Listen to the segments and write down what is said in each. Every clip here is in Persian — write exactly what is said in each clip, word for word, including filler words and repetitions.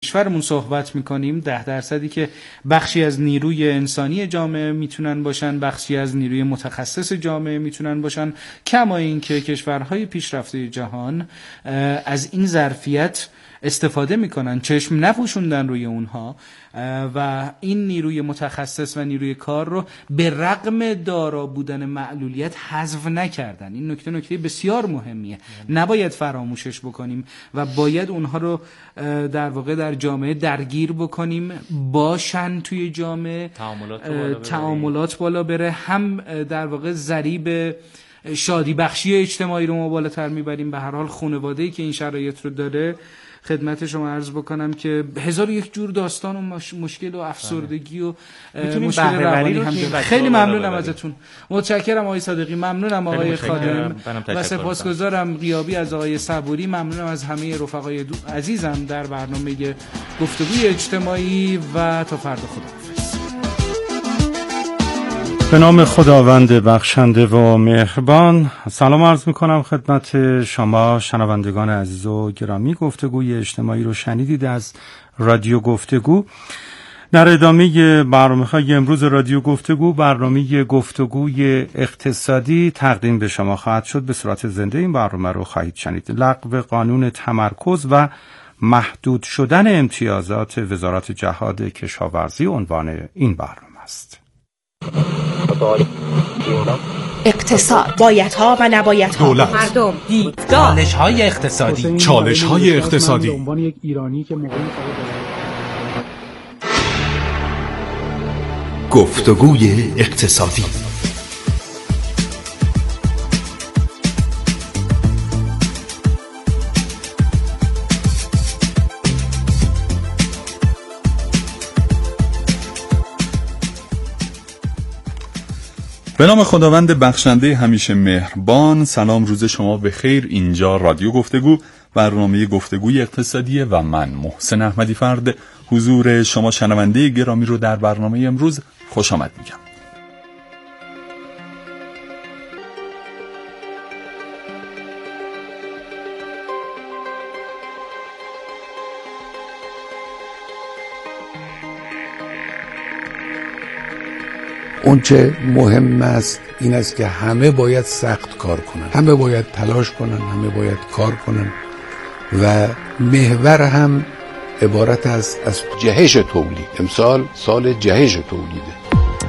کشورمون صحبت میکنیم، ده درصدی که بخشی از نیروی انسانی جامعه میتونن باشن، بخشی از نیروی متخصص جامعه میتونن باشن، کما این که کشورهای پیشرفته جهان از این ظرفیت استفاده میکنن، چشم نپوشوندن روی اونها و این نیروی متخصص و نیروی کار رو به رغم دارا بودن معلولیت حذف نکردن. این نکته نکته بسیار مهمیه، نباید فراموشش بکنیم و باید اونها رو در واقع در جامعه درگیر بکنیم، باشن توی جامعه، تعاملات بالا بره, تعاملات بالا بره. هم در واقع ضریب شادی بخشی اجتماعی رو ما بالاتر میبریم. به هر حال خانواده‌ای که این شرایط رو داره، خدمت شما عرض بکنم که هزار یک جور داستان و مش... مشکل و افسردگی و مشکل روانی هم داره. خیلی ممنونم ازتون، متشکرم آقای صادقی، ممنونم آقای خادم و سپاسگزارم غیابی از آقای صبوری. ممنونم از همه رفقای عزیزم در برنامه گفتگوی اجتماعی و تا فردا. خداحافظ. به نام خداوند بخشنده و مهربان. سلام عرض میکنم خدمت شما شنوندگان عزیز و گرامی. گفتگوی اجتماعی رو شنیدید از رادیو گفتگو. در ادامه برنامه‌های امروز رادیو گفتگو، برنامه گفتگوی اقتصادی تقدیم به شما خواهد شد. به صورت زنده این برنامه رو خواهید شنید. لغو قانون تمرکز و محدود شدن امتیازات وزارت جهاد کشاورزی عنوان این برنامه است. اقتصاد، بایدها و نبایدها، مردم، دیدگاه، چالش‌های اقتصادی، چالش‌های اقتصادی. گفتگوی اقتصادی. به نام خداوند بخشنده همیشه مهربان. سلام، روز شما بخیر. اینجا رادیو گفتگو، برنامه گفتگوی اقتصادی و من محسن احمدی فرد حضور شما شنونده گرامی رو در برنامه امروز خوش آمد میگم. اون چه مهم است این است که همه باید سخت کار کنن، همه باید تلاش کنن، همه باید کار کنن و محور هم عبارت است از جهش تولید. امسال سال جهش تولیده.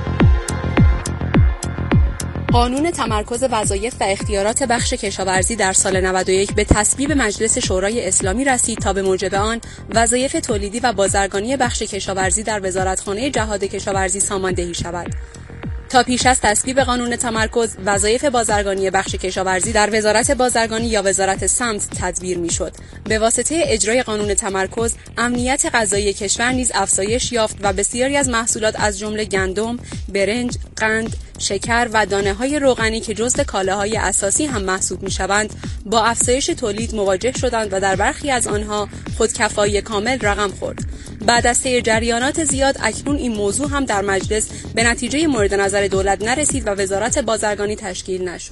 قانون تمرکز وظایف و اختیارات بخش کشاورزی در سال نود و یک به تصویب مجلس شورای اسلامی رسید تا به موجب آن وظایف تولیدی و بازرگانی بخش کشاورزی در وزارتخانه جهاد کشاورزی ساماندهی شود. تا پیش از تصویب قانون تمرکز، وظایف بازرگانی بخش کشاورزی در وزارت بازرگانی یا وزارت سمت تدبیر می‌شد. به واسطه اجرای قانون تمرکز، امنیت غذایی کشور نیز افزایش یافت و بسیاری از محصولات از جمله گندم، برنج، قند، شکر و دانه‌های روغنی که جزو کالاهای اساسی هم محسوب می‌شوند، با افزایش تولید مواجه شدند و در برخی از آنها خودکفایی کامل رقم خورد. بعد از طی جریانات زیاد، اکنون این موضوع هم در مجلس به نتیجه مورد نظر دولت نرسید و وزارت بازرگانی تشکیل نشد.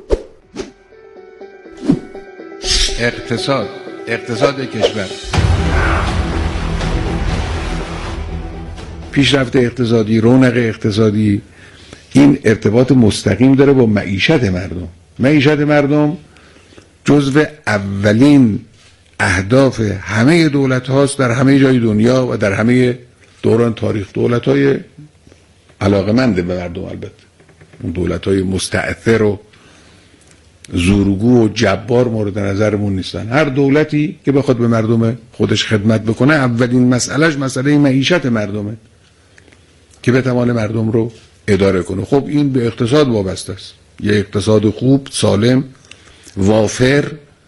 اقتصاد، اقتصاد کشور، پیشرفت اقتصادی، رونق اقتصادی، این ارتباط مستقیم داره با معیشت مردم. معیشت مردم جزو اولین اهداف همه دولت هاست در همه جای دنیا و در همه دوران تاریخ. دولت های علاقمنده به مردم، البته اون دولت های مستعثر و زورگو و جبار مورد نظرمون نیستن. هر دولتی که بخواد به مردم خودش خدمت بکنه، اولین مسئلهش مسئله معیشت مردمه که بتوانه مردم رو اداره کنه. خب این به اقتصاد وابسته است. یه اقتصاد خوب، سالم، وافر،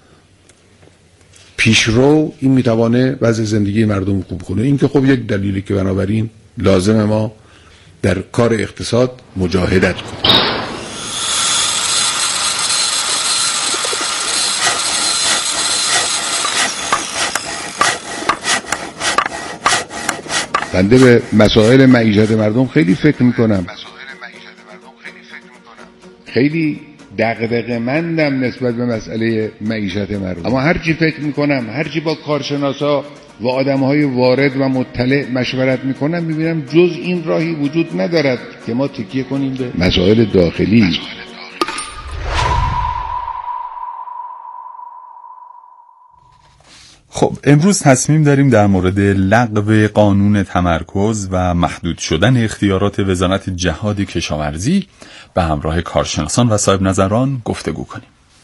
پیشرو، این میتوانه وضع زندگی مردم خوب کنه. این که خب یک دلیلی که بنابراین لازم ما در کار اقتصاد مجاهدت کنیم. بنده به مسائل معیشت مردم خیلی فکر میکنم، خیلی دغدغه مندم نسبت به مسئله معیشت مردم. اما هرچی فکر میکنم، هرچی با کارشناسا و آدم‌های وارد و مطلع مشورت میکنن، میبینم جز این راهی وجود ندارد که ما تکیه کنیم به مسائل داخلی. خب امروز تصمیم داریم در مورد لغو قانون تمرکز و محدود شدن اختیارات وزارت جهاد کشاورزی به همراه کارشناسان و صاحب نظران گفتگو کنیم.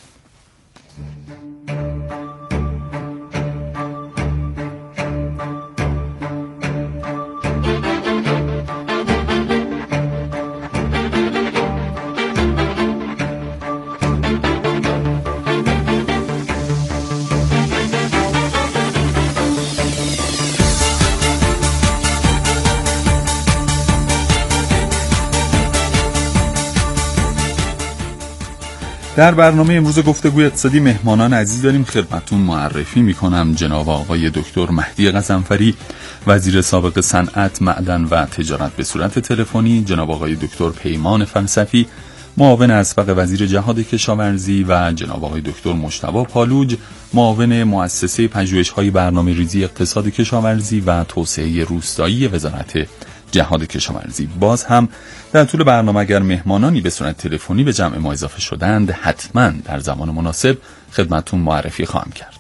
در برنامه امروز گفتگوی اقتصادی مهمانان عزیز داریم. خدمتتون معرفی میکنم جناب آقای دکتر مهدی غضنفری، وزیر سابق صنعت، معدن و تجارت به صورت تلفنی، جناب آقای دکتر پیمان فلسفی، معاون اسبق وزیر جهاد کشاورزی و جناب آقای دکتر مجتبی پالوج، معاون مؤسسه پژوهش‌های برنامه‌ریزی اقتصاد کشاورزی و توسعه روستایی وزارت جهاد کشاورزی. باز هم در طول برنامه اگر مهمانانی به صورت تلفنی به جمع ما اضافه شدند، حتما در زمان مناسب خدمتتون معرفی خواهم کرد.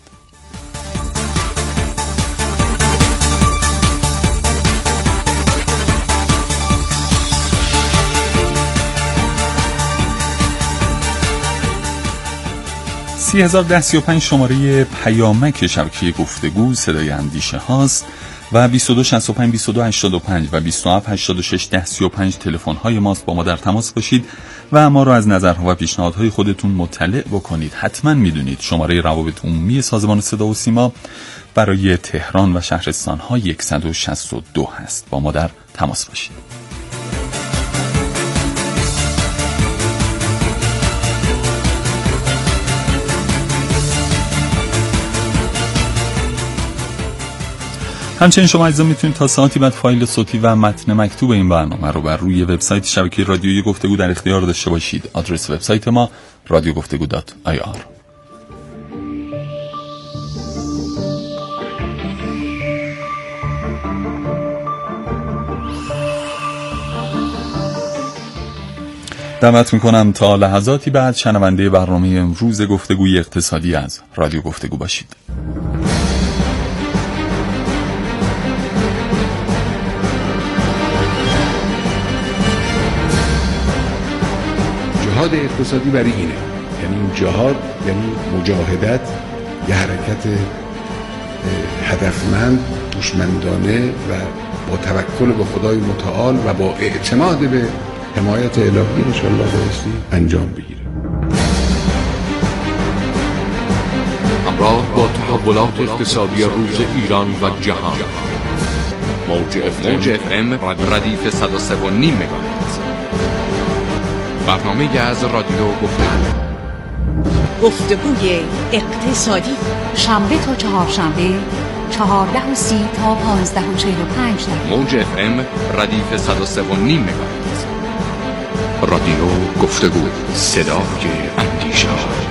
سی هزار ده سی و پنج شماره پیامک شبکه گفتگو صدای اندیشه هاست و بیست و دو شصت و پنج بیست و دو هشتاد و پنج و بیست و هفت هشتاد و شش ده سی و پنج تلفن های ماست. با ما در تماس باشید و ما را از نظرها و پیشنهادهای خودتون مطلع بکنید. حتما میدونید شماره روابط عمومی سازمان صدا و سیما برای تهران و شهرستان ها صد و شصت و دو هست. با ما در تماس باشید. همچنین شما عزیزان میتونید تا ساعتی بعد فایل صوتی و متن مکتوب این برنامه رو بر روی وبسایت شبکه رادیویی گفتگو در اختیار داشته باشید. آدرس وبسایت ما رادیو گفتگو دات آی آر. دعوت میکنم تا لحظاتی بعد شنونده برنامه امروز گفتگوی اقتصادی از رادیو گفتگو باشید. جهاد اقتصادی برای اینه، یعنی این جهاد یعنی مجاهدت، یه حرکت هدفمند، هوشمندانه و با توکل به خدای متعال و با اعتماد به حمایت الهی انشاءالله بایستی انجام بگیره. همراه با تحولات اقتصادی روز ایران و جهان، موج اف ام ردیف صد و سه و نیم مگاهرتز، برنامه از رادیو گفتگو. گفتگوی اقتصادی، شنبه تا چهارشنبه چهارده و سی تا پانزده و چهل و پنج دقیقه. موج اف ام ردیف صد و سه و نیم مگاهرتز. رادیو گفتگو، صدای اندیشه.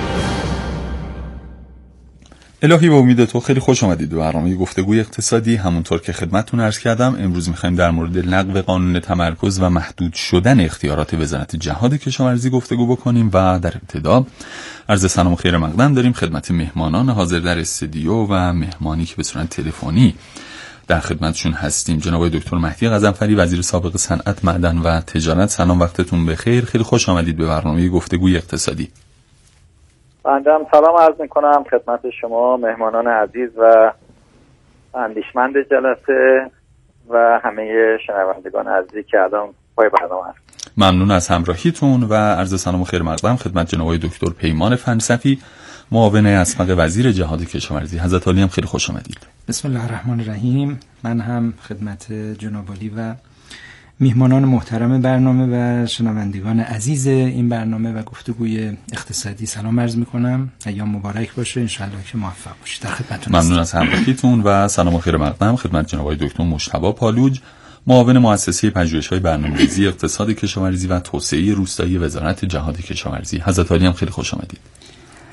الهی به امید تو خیلی خوش آمدید به برنامه گفتگوی اقتصادی. همونطور که خدمتتون عرض کردم امروز می‌خوایم در مورد لغو قانون تمرکز و محدود شدن اختیارات وزارت جهاد کشاورزی گفتگو بکنیم و در ابتدا عرض سلام و خیر مقدم داریم خدمت مهمانان حاضر در استودیو و مهمانی که به صورت تلفنی در خدمتشون هستیم. جناب دکتر مهدی غضنفری، وزیر سابق صنعت، معدن و تجارت، سلام، وقتتون بخیر. خیلی خوش آمدید به برنامه گفتگوی اقتصادی. بنده هم سلام عرض میکنم خدمت شما مهمانان عزیز و اندیشمند جلسه و همه شنوندگان عزیزی که الان پای برنامه هست. ممنون از همراهیتون و عرض سلام و خیر مقدم خدمت جناب دکتر پیمان فلسفی، معاون اسبق وزیر جهاد کشاورزی. حضرت عالی هم خیلی خوش آمدید. بسم الله الرحمن الرحیم. من هم خدمت جناب عالی و میهمانان محترم برنامه و شنوندگان عزیز این برنامه و گفتگوی اقتصادی سلام عرض میکنم. ایام مبارک باشه، انشالله که موفق باشید. در خدمتتون ممنون از همراهیتون و سلام و خیر مقدم خدمت جناب آقای دکتر مجتبی پالوج، معاون مؤسسه پژوهش‌های برنامه‌ریزی اقتصاد کشاورزی و توسعه روستایی وزارت جهاد کشاورزی. حضرت عالی هم خیلی خوش آمدید.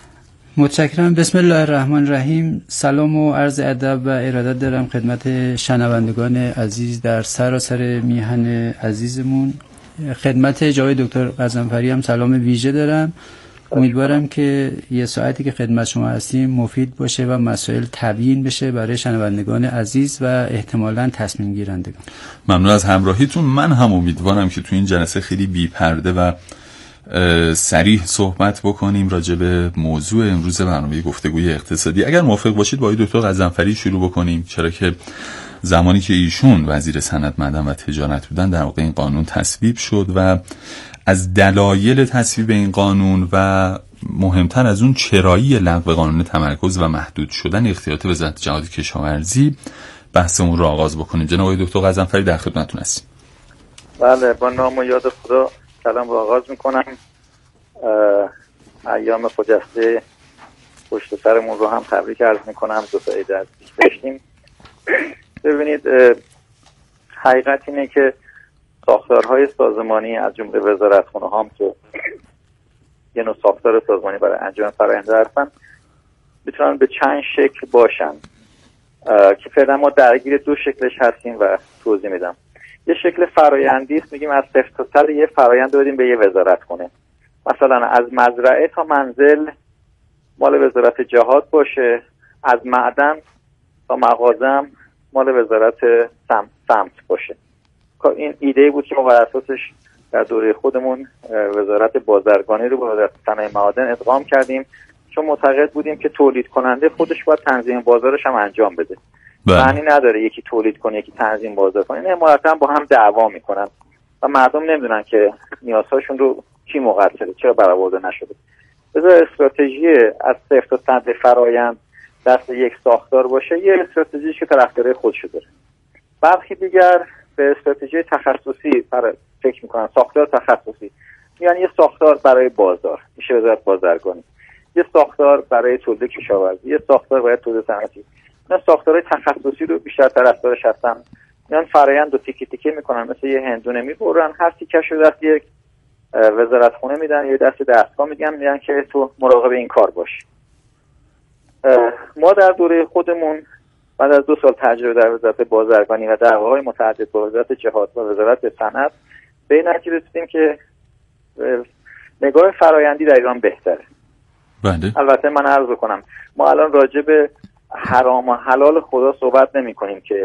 متشکرم. بسم الله الرحمن الرحیم. سلام و عرض ادب و ارادت دارم خدمت شنوندگان عزیز در سراسر میهن عزیزمون. خدمت جناب دکتر غضنفری هم سلام ویژه دارم. امیدوارم که یه ساعتی که خدمت شما هستیم مفید باشه و مسائل تبیین بشه برای شنوندگان عزیز و احتمالاً تصمیم گیرندگان. ممنون از همراهیتون. من هم امیدوارم که تو این جلسه خیلی بی پرده و صریح صحبت بکنیم راجع به موضوع امروز برنامه گفتگوی اقتصادی. اگر موافق باشید با آقای دکتر غضنفری شروع بکنیم، چرا که زمانی که ایشون وزیر صنعت، معدن و تجارت بودن در واقع این قانون تصویب شد و از دلایل تصویب این قانون و مهمتر از اون چرایی لغو قانون تمرکز و محدود شدن اختیارات وزارت جهاد کشاورزی بحثمون رو آغاز بکنیم. جناب آقای دکتر غضنفری در خدمتتون هستیم. بله، با نام و یاد خدا سلام رو آغاز میکنم. ایام خجسته پشت سرمون رو هم تبریک عرض میکنم. دو تا عید عزیز داشتیم. ببینید، حقیقت اینه که ساختارهای سازمانی از جمله وزارتخونه هم که یه نوع ساختار سازمانی برای انجام فراینده هستن میتونن به چند شکل باشن که فعلا ما درگیر دو شکلش هستیم و توضیح میدم. یه شکل فرایندی است، میگیم از صفر تا صد یه فرایند بدیم به یه وزارتخونه. مثلا از مزرعه تا منزل مال وزارت جهاد باشه، از معدن تا مغازم مال وزارت سمت, سمت باشه. این ایده بود که ما بر اساسش در دوره خودمون وزارت بازرگانی رو با وزارت صنایع معادن ادغام کردیم، چون معتقد بودیم که تولید کننده خودش باید تنظیم بازارش هم انجام بده. معنی نداره یکی تولید کنه یکی تنظیم بازار کنه. این مرتب با هم دعوا میکنن و مردم نمیدونن که نیازهاشون رو کی مقصره، چرا برآورده نشده. بذار استراتژی از صفر تا صد فرآیند دست یک ساختار باشه، یه استراتژی که طرفدارای خودشو داره. برخی دیگر به استراتژی تخصصی فکر میکنن، ساختار تخصصی، یعنی یه ساختار برای بازار میشه وزارت بازرگانی، یه ساختار برای تولید کشاورزی، یه ساختار برای تولید صنعتی. اینا ساختارهای تخصصی رو بیشتر طرفدارش هستن. میان فرآیند رو تیکه تیکه میکنن، مثل یه هندونه میبرن، هر تیکه‌شو دست یک وزارتخونه میدن، یه دست دستگاه میگن میگن که تو مراقب این کار باش. ما در دوره خودمون بعد از دو سال تجربه در وزارت بازرگانی و دعواهای متعدد با وزارت جهاد و وزارت صنعت به این نتیجه رسیدیم که نگاه فرآیندی در ایران بهتره. بله. البته من عرض کنم ما الان راجع به حرام و حلال خدا صحبت نمی کنیم که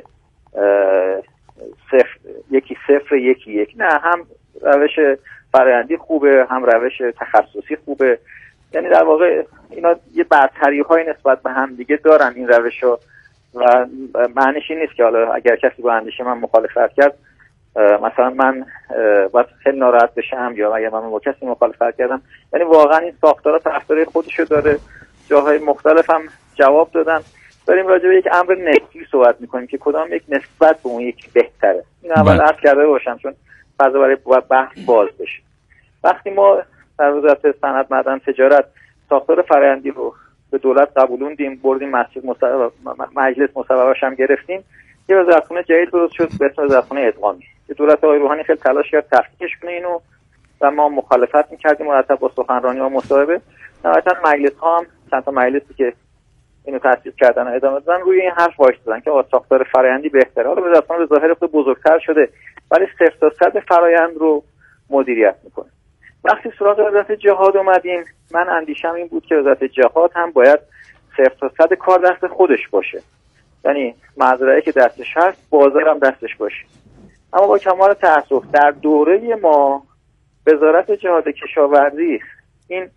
صفر یکی صفر یکی یک، نه، هم روش فرآیندی خوبه هم روش تخصصی خوبه. یعنی در واقع اینا یه برتری های نسبت به هم دیگه دارن این روش ها و معنیش این نیست که حالا اگر کسی با اندیشه من مخالفت کرد مثلا من باید خیلی ناراحت بشم یا اگر من با کسی مخالفت کردم. یعنی واقعا این ساختارها طرفدارای خودشو داره. جاهای مختلف هم جواب دادن. داریم راجع به یک امر نسبی صحبت میکنیم که کدام یک نسبت به اون یک بهتره. این اول عرض کرده باشم چون فضا برای بحث باز بشه. وقتی ما در وزارت صنعت، معدن، تجارت ساختار فرآیندی رو به دولت قبولوندیم، بردیم مسجد مصوب، مجلس مصوبه‌اش هم گرفتیم، یه وزارتخونه جدید درست شد به اسم وزارتخونه ادغامی. که دولت آقای روحانی خیلی تلاش کرد تفکیکش کنه اینو و ما مخالفت می‌کردیم مرتب با سخنرانی و مصاحبه. نهایتاً مجلس‌ها هم چند تا مجلسی که اینو تصویب کردن و ادامه دادن روی این حرف وایسادن که آقا ساختار فرآیندی بهتره. حالا وزارتخونه به ظاهر خود بزرگتر شده ولی صفر تا صد فرآیند رو مدیریت میکنه. وقتی سراغ وزارت جهاد اومدیم، من اندیشم این بود که وزارت جهاد هم باید صفر تا صد کار دست خودش باشه. یعنی مزرعه که دستش هست بازار هم دستش باشه. اما با کمال تأسف در دوره ما وزارت جهاد کشاورزی این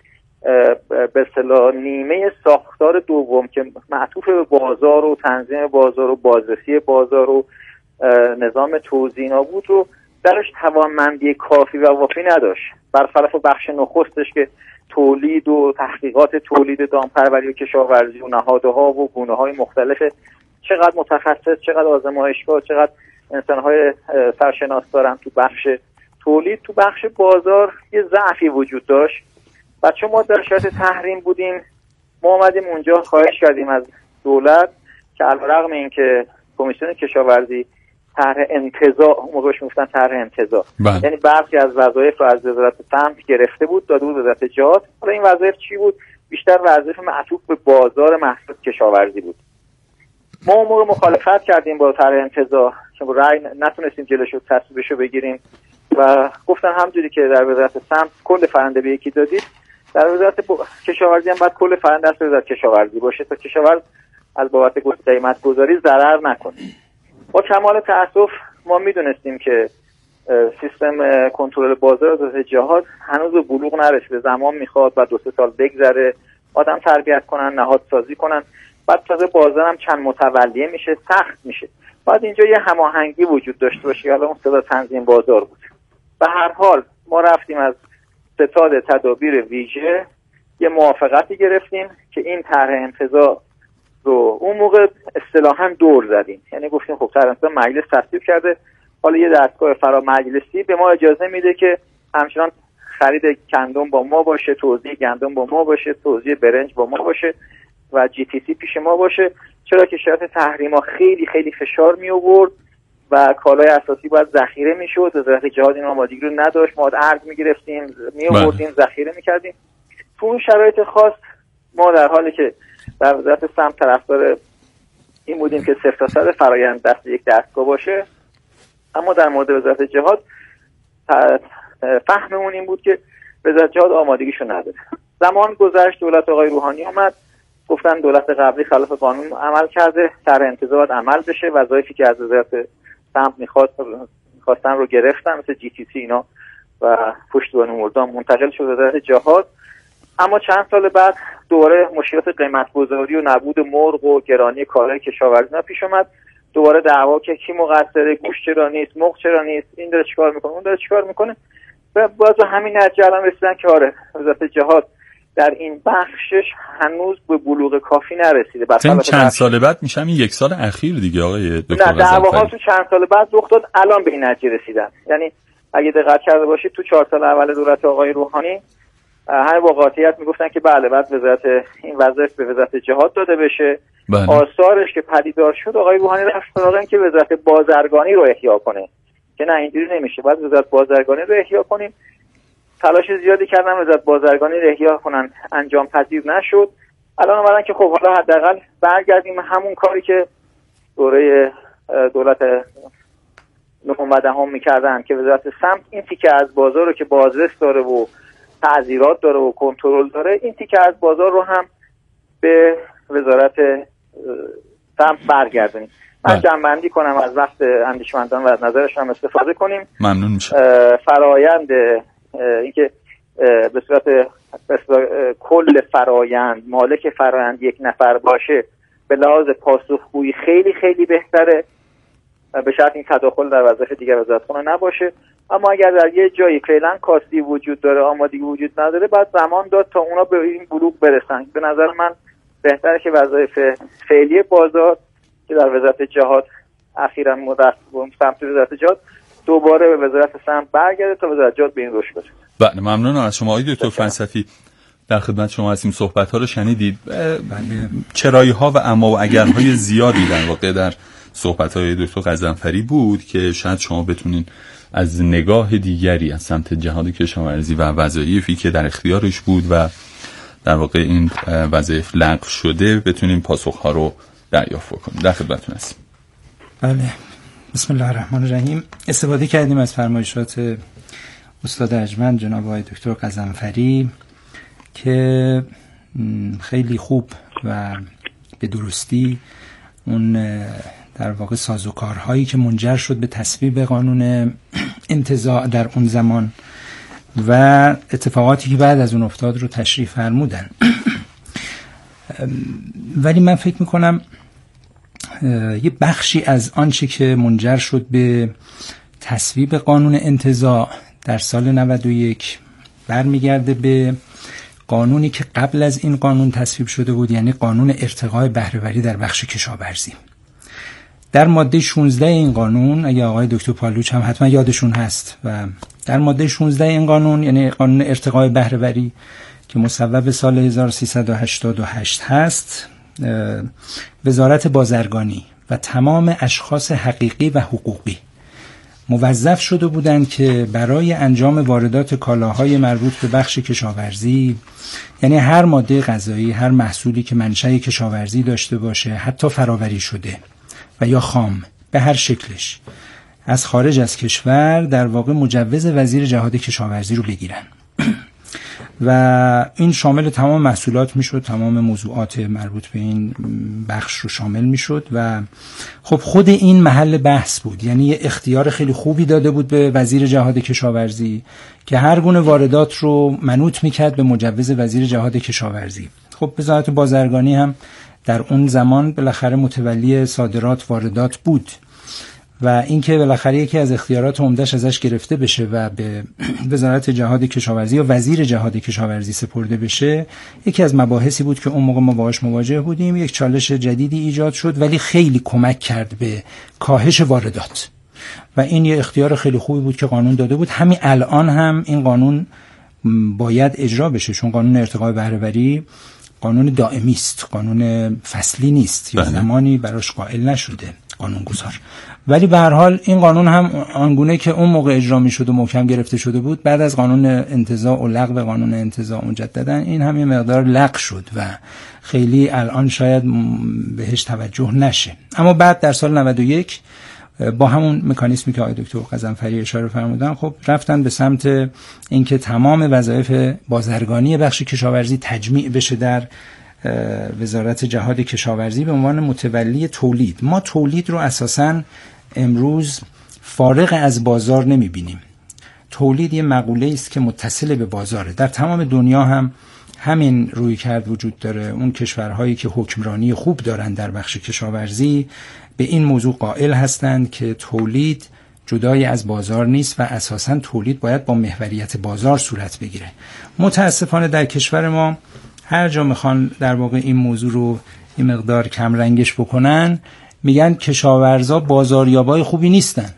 به اصطلاح نیمه ساختار دوم که معطوف به بازار و تنظیم بازار و بازرسی بازار و نظام توزیع‌ها بود رو درش توانمندی کافی و وافی نداشت. برخلاف بخش نخستش که تولید و تحقیقات تولید دامپروری و کشاورزی و نهادها و گونه‌های مختلف، چقدر متخصص، چقدر آزمایشگاه، چقدر انسان‌های سرشناس دارن تو بخش تولید. تو بخش بازار یه ضعفی وجود داشت و چون ما در شرایط تحریم بودیم ما آمدیم اونجا خواهش کردیم از دولت که علیرغم اینکه کمیسیون کشاورزی طرح انتزاع، موقعش میگفتن طرح انتزاع، یعنی برخی از وظایف رو از وزارت سمت گرفته بود داده بود وزارت جهاد. حالا این وظایف چی بود؟ بیشتر وظایف معطوف به بازار محصولات کشاورزی بود. ما اون موقع مخالفت کردیم با طرح انتزاع که رأی نتونستیم جلوشو تصویبشو بگیریم و گفتن همونجوری که در وزارت سمت کل فرآیند به یکی دادید، در وزارت ب... کشاورزی هم باید کل فرآیند در وزارت کشاورزی باشه تا کشاورز از بابت قیمت گذاری ضرر نکنه. با کمال تأسف ما میدونستیم که سیستم کنترل بازار از جهات هنوز به بلوغ نرسیده، زمان میخواد و دو سه سال بگذره، آدم تربیت کنن، نهاد سازی کنن، بعد تازه بازارم چند متولیه میشه، سخت میشه. بعد اینجا یه هماهنگی وجود داشته باشه. حالا اون صدا تنظیم بازار بود. به هر حال ما رفتیم از ستاد تدابیر ویژه یه موافقتی گرفتیم که این طرح انتزاع رو اون موقع اصطلاحاً دور زدیم، یعنی گفتیم خب طرح انتزاع مجلس تصویب کرده، حالا یه دستگاه فرا مجلسی به ما اجازه میده که همچنان خرید گندم با ما باشه، توزیع گندم با ما باشه، توزیع برنج با ما باشه و جی تی سی پیش ما باشه، چرا که شرایط تحریما خیلی خیلی فشار می آورد و کالای اساسی باید ذخیره میشد. وزارت جهاد این آمادگی رو نداشت، ما ارز میگرفتیم، می آوردیم، ذخیره میکردیم. تو اون شرایط خاص ما در حالی که در وزارت سمت طرفدار این بودیم که صفر تا صد فرآیند دست یک دستگاه باشه، اما در مورد وزارت جهاد فهممون این بود که وزارت جهاد آمادگیشو نداره. زمان گذشت، دولت آقای روحانی اومد، گفتن دولت قبلی خلاف قانون عمل کرده، طرح انتزاع عمل بشه، وظایفی که از وزارت سمت میخواست میخواستن رو گرفتن مثل جی تی سی اینا و پشتیبانی مردان منتقل شد وزارت جهاد. اما چند سال بعد دوباره مشکلات قیمت‌گذاری و نبود مرغ و گرانی کالای کشاورزی پیش اومد. دوباره دعوا که کی مقصره، گوشت چرا نیست، مرغ چرا نیست، این داره چیکار میکنه، اون داره چیکار میکنه و باز همین نتیجه الان رسیدن که آره وزارت جهاد در این بخشش هنوز به بلوغ کافی نرسیده. بعد چند سال بعد میشم این یک سال اخیر دیگه آقای دکتر نه دعواها تو چند سال بعد رخ داد، الان به این نتیجه رسیدن. یعنی اگه دقت کرده باشید تو چهار سال اول دولت آقای روحانی هر با قاطعیت میگفتن که بله بعد وزارت این وظایف به وزارت جهاد داده بشه. بله. آثارش که پدیدار شد آقای روحانی رفت سراغ این که وزارت بازرگانی رو احیا کنه که نه اینجوری نمیشه، بعد وزارت بازرگانی رو احیا کنیم. تلاش زیادی کردن وزارت بازرگانی رو احیا کنن، انجام پذیر نشد. الان اومدن که خب حالا حداقل برگردیم همون کاری که دوره دولت نهم دهم میکردن که وزارت سمت این تیکه از بازار رو که بازرس داره و تعزیرات داره و کنترل داره، این تیکه از بازار رو هم به وزارت سمت برگردونیم. من جمع‌بندی کنم از وقت اندیشمندان و از نظرشون هم استفاده کنیم. ممنون میشم. فرایند اینکه به صورت کل فرایند مالک فرایند یک نفر باشه به لحاظ پاسخگویی خیلی خیلی بهتره، به شرط این تداخل در وظایف دیگر وزارتخانه نباشه. اما اگر در یه جایی فعلا کاستی وجود داره، آمادگی وجود نداره، بعد زمان داد تا اونا به این بلوغ برسن. به نظر من بهتره که وظایف فعلی بازار که در وزارت جهاد اخیراً مدت سمت وزارت جهاد دوباره به وزارت سمت برگرده تا وزارت جهاد به این رشد برسه. بله ممنونم از شما آقای دکتر فلسفی. در خدمت شما هستیم. صحبت ها رو شنیدید. چرایی ها و اما و اگرهای زیادی در واقع در صحبت های دکتر غضنفری بود که شاید شما بتونین از نگاه دیگری از سمت جهاد کشاورزی و وظایفی که در اختیارش بود و در واقع این وظایف لغو شده بتونیم پاسخ ها رو دریافت کنیم. در خدمتتون هستیم. بله بسم الله الرحمن الرحیم. استفاده کردیم از فرمایشات استاد ارجمند جناب آقای دکتر غضنفری که خیلی خوب و به درستی اون در واقع سازوکارهایی که منجر شد به تصویب قانون انتزاع در اون زمان و اتفاقاتی که بعد از اون افتاد رو تشریح فرمودن. ولی من فکر میکنم یه بخشی از آنچه که منجر شد به تصویب قانون انتزاع در سال نود و یک برمیگرده به قانونی که قبل از این قانون تصویب شده بود، یعنی قانون ارتقاء بهره‌وری در بخش کشاورزی. در ماده شانزده این قانون، اگه آقای دکتر پالوچ هم حتما یادشون هست، و در ماده شانزده این قانون یعنی قانون ارتقاء بهره‌وری که مصوب سال هزار و سیصد و هشتاد و هشت هست، وزارت بازرگانی و تمام اشخاص حقیقی و حقوقی موظف شده بودند که برای انجام واردات کالاهای مربوط به بخش کشاورزی، یعنی هر ماده غذایی، هر محصولی که منشأ کشاورزی داشته باشه، حتی فراوری شده و یا خام به هر شکلش، از خارج از کشور در واقع مجوز وزیر جهاد کشاورزی رو بگیرن و این شامل تمام محصولات میشد، تمام موضوعات مربوط به این بخش رو شامل میشد و خب خود این محل بحث بود. یعنی یه اختیار خیلی خوبی داده بود به وزیر جهاد کشاورزی که هر گونه واردات رو منوط میکرد به مجوز وزیر جهاد کشاورزی. خب وزارت بازرگانی هم در اون زمان بالاخره متولی صادرات واردات بود و اینکه بالاخره یکی از اختیارات عمده‌اش ازش گرفته بشه و به وزارت جهاد کشاورزی یا وزیر جهاد کشاورزی سپرده بشه، یکی از مباحثی بود که اون موقع ما باهاش مواجه بودیم. یک چالش جدیدی ایجاد شد ولی خیلی کمک کرد به کاهش واردات و این یه اختیار خیلی خوبی بود که قانون داده بود. همین الان هم این قانون باید اجرا بشه، چون قانون ارتقاء بهره‌وری قانون دائمی است، قانون فصلی نیست یا زمانی براش قائل نشده قانونگذار. ولی به هر حال این قانون هم آنگونه که اون موقع اجرا می‌شد و محکم گرفته شده بود، بعد از قانون انتزاع و لغو قانون انتزاع مجددا این هم یه مقدار لغو شد و خیلی الان شاید بهش توجه نشه. اما بعد در سال نود و یک با همون مکانیزمی که آقای دکتر غضنفری اشاره فرمودن، خب رفتن به سمت اینکه تمام وظایف بازرگانی بخش کشاورزی تجمیع بشه در وزارت جهاد کشاورزی به عنوان متولی تولید. ما تولید رو اساساً امروز فارغ از بازار نمی‌بینیم. تولید یه مقوله است که متصل به بازاره. در تمام دنیا هم همین رویکرد وجود داره. اون کشورهایی که حکمرانی خوب دارن در بخش کشاورزی به این موضوع قائل هستند که تولید جدای از بازار نیست و اساساً تولید باید با محوریت بازار صورت بگیره. متاسفانه در کشور ما هر جا میخوان در واقع این موضوع رو این مقدار کم رنگش بکنن، میگن کشاورزا بازاریابای خوبی نیستن.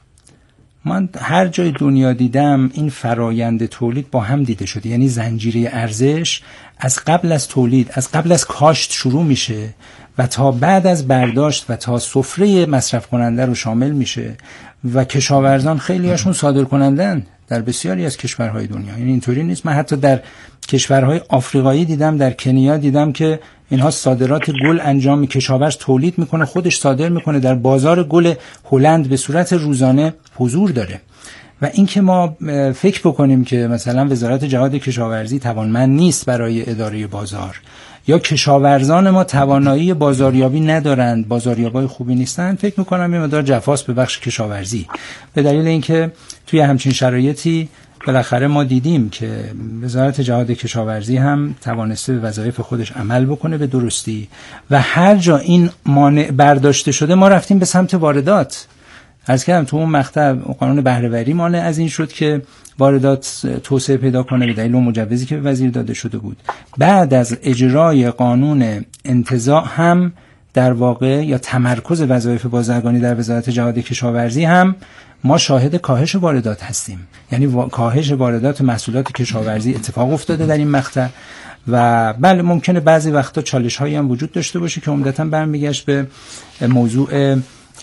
من هر جای دنیا دیدم این فرایند تولید با هم دیده شده، یعنی زنجیره ارزش از قبل از تولید، از قبل از کاشت شروع میشه و تا بعد از برداشت و تا سفره مصرف کننده رو شامل میشه و کشاورزان خیلی هاشون صادر کنندن در بسیاری از کشورهای دنیا. یعنی اینطوری نیست. من حتی در کشورهای آفریقایی دیدم، در کنیا دیدم که اینها صادرات گل انجام، کشاورز تولید میکنه خودش صادر میکنه، در بازار گل هلند به صورت روزانه حضور داره. و اینکه ما فکر بکنیم که مثلا وزارت جهاد کشاورزی توانمند نیست برای اداره بازار یا کشاورزان ما توانایی بازاریابی ندارند، بازاریابای خوبی نیستند، فکر میکنم یه مقدار جفاست به بخش کشاورزی، به دلیل اینکه توی همچین شرایطی بالاخره ما دیدیم که وزارت جهاد کشاورزی هم توانسته به وظایف خودش عمل بکنه به درستی و هر جا این مانع برداشته شده ما رفتیم به سمت واردات. عرض کردم تو اون مقطع قانون بهره‌وری مانع از این شد که واردات توسعه پیدا کنه به دلیل مجوزی که به وزیر داده شده بود. بعد از اجرای قانون انتزاع هم در واقع یا تمرکز وظایف بازرگانی در وزارت جهاد کشاورزی هم ما شاهد کاهش واردات هستیم. یعنی وا... کاهش واردات محصولات کشاورزی اتفاق افتاده در این مقطع و بله ممکنه بعضی وقتا چالش هایی هم وجود داشته باشه که عمدتاً برمیگشت به موضوع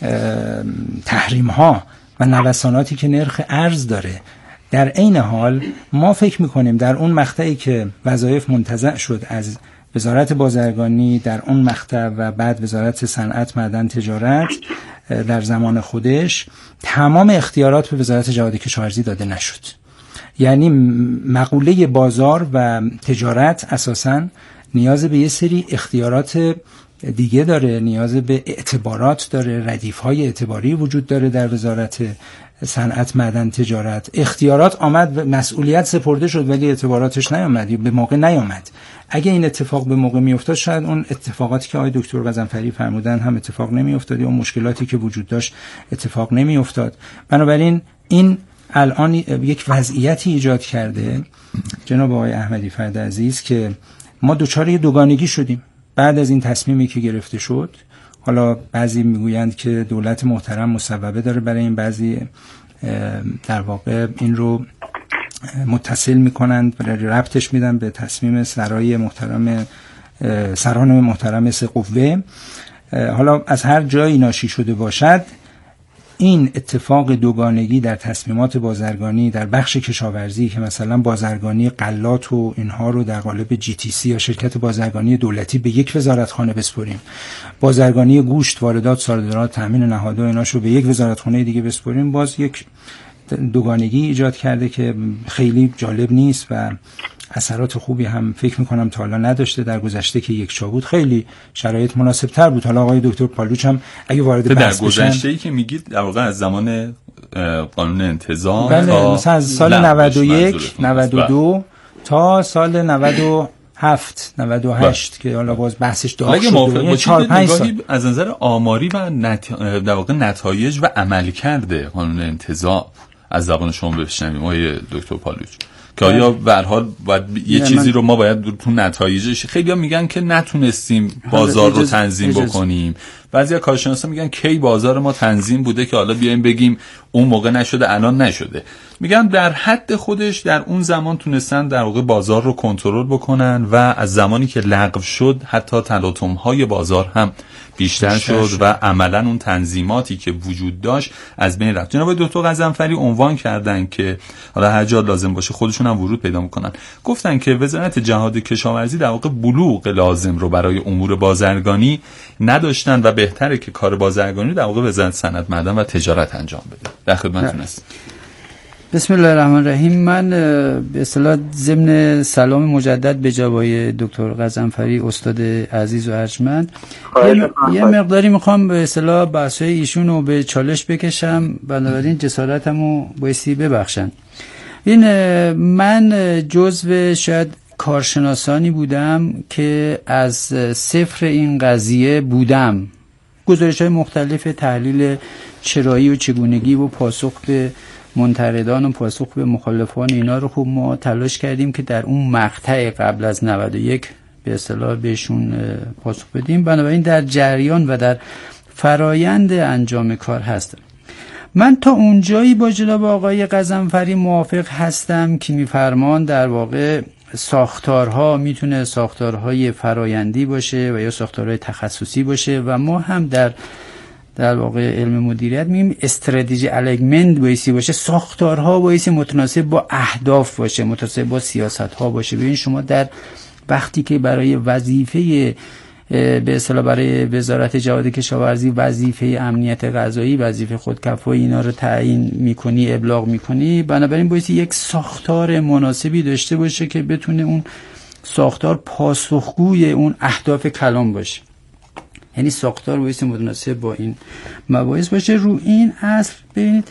تحریم ها و نوساناتی که نرخ ارز داره. در عین حال ما فکر میکنیم در اون مقطعی که وظایف منتزع شد از وزارت بازرگانی در اون مقطع و بعد وزارت صنعت، معدن، تجارت در زمان خودش، تمام اختیارات به وزارت جهاد کشاورزی داده نشد. یعنی مقوله بازار و تجارت اساساً نیاز به یه سری اختیارات دیگه داره، نیاز به اعتبارات داره، ردیف‌های اعتباری وجود داره در وزارت صنعت، معدن، تجارت. اختیارات آمد، مسئولیت سپرده شد ولی اعتباراتش نیامد یا به موقع نیامد. اگه این اتفاق به موقع میافتاد شاید اون اتفاقاتی که آقای دکتر غضنفری فرمودن هم اتفاق نمیافتاد یا اون مشکلاتی که وجود داشت اتفاق نمیافتاد. بنابراین این الان یک وضعیتی ایجاد کرده جناب آقای احمدی فرد عزیز که ما دوچار یه دوگانگی شدیم بعد از این تصمیمی که گرفته شد. حالا بعضی میگویند که دولت محترم مصوبه داره برای این، بعضی در واقع این رو متصل میکنند و ربطش میدن به تصمیم سرای محترم سران محترم سه قوه. حالا از هر جایی ناشی شده باشد این اتفاق دوگانگی در تصمیمات بازرگانی در بخش کشاورزی که مثلا بازرگانی غلات و اینها رو در قالب جی تی سی یا شرکت بازرگانی دولتی به یک وزارتخانه بسپریم، بازرگانی گوشت، واردات، صادرات، تامین نهادها ایناش رو به یک وزارتخانه دیگه بسپریم، باز یک دوگانگی ایجاد کرده که خیلی جالب نیست و اثرات خوبی هم فکر میکنم تا حالا نداشته. در گذشته که یک چا بود خیلی شرایط مناسب تر بود. حالا آقای دکتر پالوچ هم اگه وارد بحث بشن، در گذشته ای که میگید در واقع از زمان قانون انتظام، بله، مثلا از سال نود و یک نود و دو تا سال نود و هفت نود و هشت که حالا باز بحثش داغ شده، چهار پنج سال. از نظر آماری و نت... در واقع نتایج و عملکرد قانون انتظام از زبان شما بشنویم آقای دکتر پالوچ، که آیا به هر حال باید یه چیزی رو ما باید تو نتایجش، خیلی‌ها میگن که نتونستیم بازار رو تنظیم بکنیم، بعضیا کارشناسا میگن کی بازار ما تنظیم بوده که حالا بیایم بگیم اون موقع نشده الان نشده. میگن در حد خودش در اون زمان تونستن در واقع بازار رو کنترل بکنن و از زمانی که لغو شد حتی تلاطم‌های بازار هم بیشتر, بیشتر شد, شد و عملا اون تنظیماتی که وجود داشت از بین رفت. جناب دکتر غضنفری عنوان کردن که حالا هر جا لازم باشه خودشون هم ورود پیدا میکنن، گفتن که وزارت جهاد کشاورزی در واقع بلوغ لازم رو برای امور بازرگانی نداشتن و بهتره که کار بازرگانی در واقع وزارت صنعت، معدن و تجارت انجام بده. در خدمتتون هستم. بسم الله الرحمن الرحیم. من به اصطلاح ضمن سلام مجدد به جوای دکتر غضنفری استاد عزیز و ارجمند یه, یه مقداری میخوام به اصطلاح بحث‌های ایشون رو به چالش بکشم، بنابراین جسارتمو بایستی ببخشن. این من جزو شاید کارشناسانی بودم که از صفر این قضیه بودم، گزارش‌های مختلف تحلیل چرایی و چگونگی و پاسخ به منتقدان و پاسخ به مخالفان اینا رو خوب ما تلاش کردیم که در اون مقطع قبل از نود و یک به اصطلاح بهشون پاسخ بدیم. بنابراین در جریان و در فرایند انجام کار هستم. من تا اونجایی با جناب آقای غضنفری موافق هستم که میفرمان در واقع ساختارها میتونه ساختارهای فرایندی باشه و یا ساختارهای تخصصی باشه و ما هم در در واقع علم مدیریت میگیم استراتژی الیگمنت بایستی باشه، ساختارها بایستی متناسب با اهداف باشه، متناسب با سیاست‌ها باشه. ببین شما در وقتی که برای وظیفه به اصطلاح برای وزارت جهاد کشاورزی وظیفه امنیت غذایی، وظیفه خودکفایی اینا رو تعیین میکنی، ابلاغ میکنی، بنابراین بایستی یک ساختار مناسبی داشته باشه که بتونه اون ساختار پاسخگوی اون اهداف کلان باشه. یعنی ساختار بایستی متناسب با این مباحث باشه. رو این اصل ببینید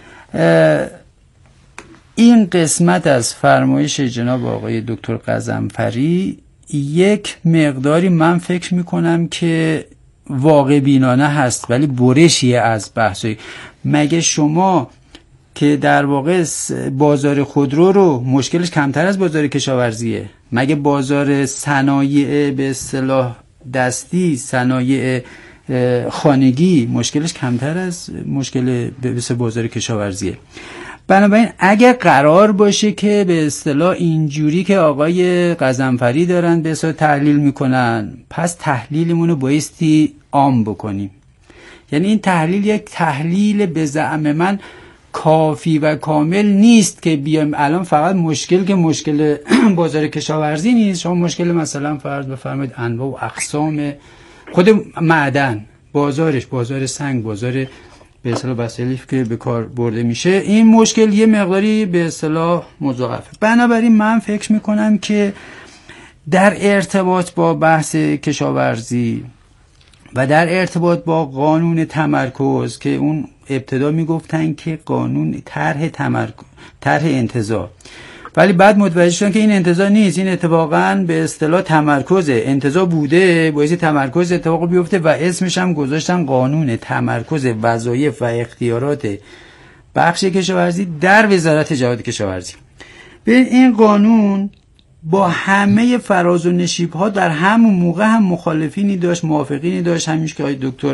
این قسمت از فرمایش جناب آقای دکتر غضنفری یک مقداری من فکر میکنم که واقع بینانه هست، ولی برشیه از بحثی. مگه شما که در واقع بازار خودرو رو مشکلش کمتر از بازار کشاورزیه؟ مگه بازار صنایع به اصطلاح دستی، صنایع خانگی مشکلش کمتر از مشکل به بازار کشاورزیه؟ بنابراین اگر قرار باشه که به اصطلاح اینجوری که آقای غضنفری دارن به اصطلاح تحلیل میکنن، پس تحلیلمون رو بایستی عام بکنیم. یعنی این تحلیل یک تحلیل به زعم من کافی و کامل نیست که بیایم الان فقط مشکل که مشکل بازار کشاورزی نیست، شما مشکل مثلا فرض بفرمایید انواع و اقسام خود معدن، بازارش، بازار سنگ، بازار به اصطلاح وسایلی که به کار برده میشه، این مشکل یه مقداری به اصطلاح مضاعفه. بنابراین من فکر میکنم که در ارتباط با بحث کشاورزی و در ارتباط با قانون تمرکز که اون ابتدا میگفتن که قانون طرح تمرکز، طرح انتزاع، ولی بعد متوجه شدن که این انتزاع نیست، این اتفاقا به اصطلاح تمرکزه. انتزاع بوده باعث تمرکز اتفاق بیفته و اسمش هم گذاشتن قانون تمرکز وظایف و اختیارات بخش کشاورزی در وزارت جهاد کشاورزی. ببین این قانون با همه فراز و نشیب‌ها در همون موقع هم مخالفینی داشت، موافقینی داشت، همیشه که آقای دکتر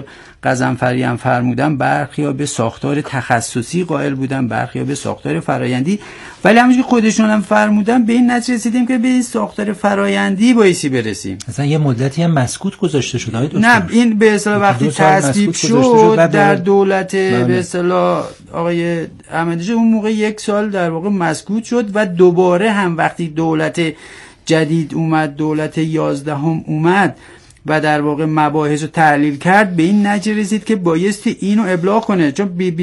غضنفری هم فرمودن، برخیا به ساختار تخصصی قائل بودن، برخیا به ساختار فرایندی، ولی همونجوری که خودشون هم فرمودن به این نتیجه رسیدیم که به این ساختار فرایندی بایستی برسیم. مثلا یه مدتی هم مسکوت گذاشته شد آقای دکتر. نه این به اصطلاح وقتی تصویب شد در دولت به اصطلاح آقای احمدی اون موقع یک سال در واقع مسکوت شد و دوباره هم وقتی دولت جدید اومد، دولت یازدهم اومد و در واقع مباحث رو تحلیل کرد، به این نتیجه رسید که بایستی اینو ابلاغ کنه، چون